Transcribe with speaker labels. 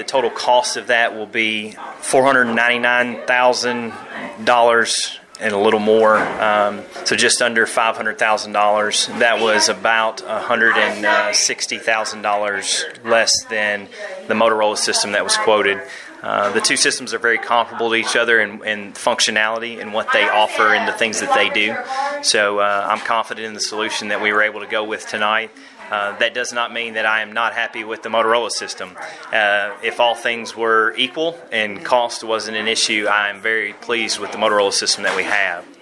Speaker 1: the total cost of that will be $499,000 and a little more, so just under $500,000. That was about $160,000 less than the Motorola system that was quoted. The two systems are very comparable to each other in functionality and what they offer and the things that they do. So I'm confident in the solution that we were able to go with tonight. That does not mean that I am not happy with the Motorola system. If all things were equal and cost wasn't an issue, I am very pleased with the Motorola system that we have.